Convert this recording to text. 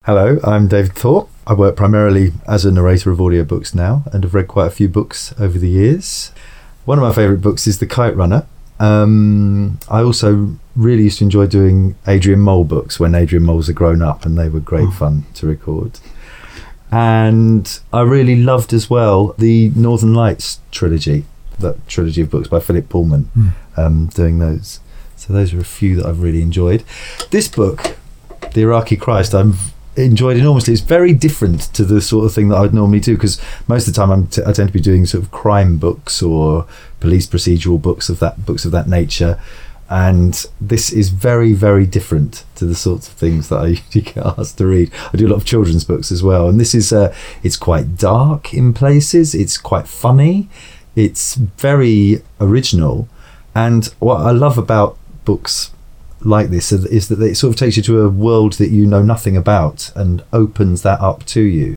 Hello, I'm David Thorpe. I work primarily as a narrator of audiobooks now and have read quite a few books over the years. One of my favourite books is The Kite Runner. I also really used to enjoy doing Adrian Mole books when Adrian Moles had grown up, and they were great fun to record. And I really loved as well the Northern Lights trilogy, that trilogy of books by Philip Pullman, doing those. So those are a few that I've really enjoyed. This book, The Iraqi Christ, I've enjoyed enormously. It's very different to the sort of thing that I would normally do, because most of the time I tend to be doing sort of crime books or police procedural books of that nature, and this is very, very different to the sorts of things that I usually get asked to read. I do a lot of children's books as well, and this is it's quite dark in places, it's quite funny, it's very original. And what I love about books like this is that it sort of takes you to a world that you know nothing about and opens that up to you.